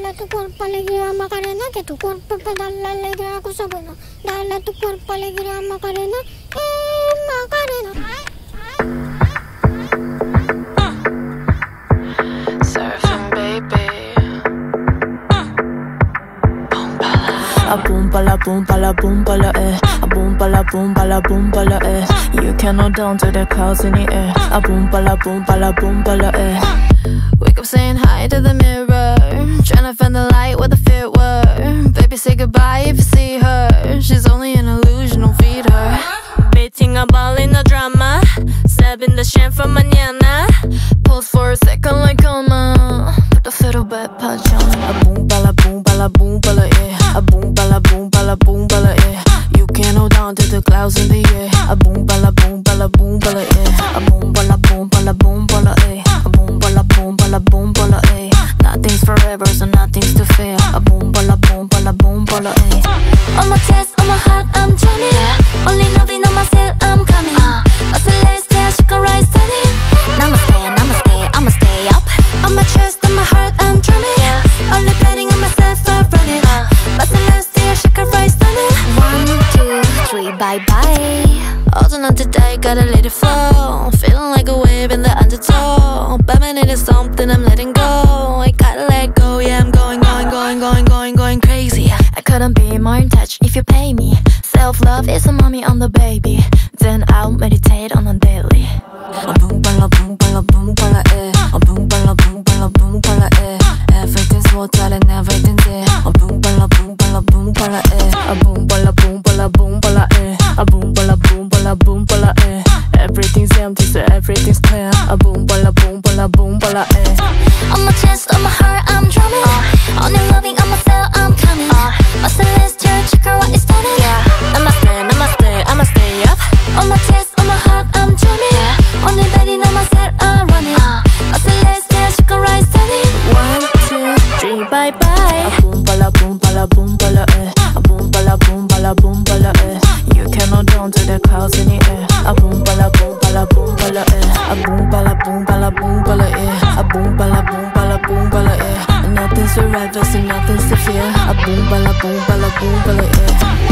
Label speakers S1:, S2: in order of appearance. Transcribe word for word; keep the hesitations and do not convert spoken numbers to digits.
S1: Dala tu cuerpo alegría Macarena, que tu cuerpo para darle alegría a cosas buenas. Dale tu cuerpo alegría Macarena, eh Macarena.
S2: Surfing baby.
S3: A boom pala boom pala boom pala eh. A boom pala boom pala boom pala eh. You cannot down to the clouds in the air. A boom pala boom pala boom pala eh.
S2: Wake up saying hi to the mirror, tryna find the light where the fear were. Baby, say goodbye if you see her. She's only an illusion, don't feed her. Beating a ball in the drama, stabbing the sham for mañana. Pose for a second like coma, put the fiddle back punch on.
S3: A boom pala boom pala boom pala eh. A boom pala boom pala boom pala eh. You can't hold on to the clouds in the air. A boom pala boom pala boom pala eh. A boom pala boom pala boom pala eh. A boom pala boom pala boom pala eh. Nothing's forever, so nothing's to fear. A boom pala boom pala boom pala eh.
S4: On my chest, on my heart, I'm drumming. Only loving on myself, I'm coming. A celestial, she can rise stunning. Namaste, namaste, I'ma stay up. On my chest, on my heart, I'm drumming. Only betting on myself, I'm running. A celestial, she can rise stunning. One, two, three, bye bye.
S2: Holding on today, gotta let it flow. Feeling like a wave in the undertow. But man, it is something I'm letting go. I gotta let go, yeah, I'm going, going, going, going, going, going crazy.
S3: I couldn't be more in touch if you pay me. Self-love is a mommy on the baby. Then I'll meditate on a daily. A boom pala boom pala boom pala eh. A boom pala boom pala boom pala eh. Everything's water and everything's there. A boom pala boom pala boom pala eh. A boom pala boom pala boom pala eh. A boom pala boom pala boom pala eh. Everything's empty so everything's clear. A boom pala boom pala boom pala eh.
S4: On my chest, on my heart, I'm drumming. Only loving on myself, I'm coming. A celestial, check her what is stunning.
S2: Namaste, namaste, I'ma stay up.
S4: On my chest, on my heart, I'm drumming. Only betting on myself, I'm running. A celestial, she can rise stunning.
S3: One, two, three, bye bye. A boom pala boom pala boom pala eh. A boom pala boom pala boom pala eh. You cannot down to the clouds in the air. A boom pala boom pala boom pala eh. A boom pala boom pala boom pala eh. A boom pala boom pala boom pala eh. Nothing's forever, so nothing's to fear. A boom pala boom pala boom pala eh.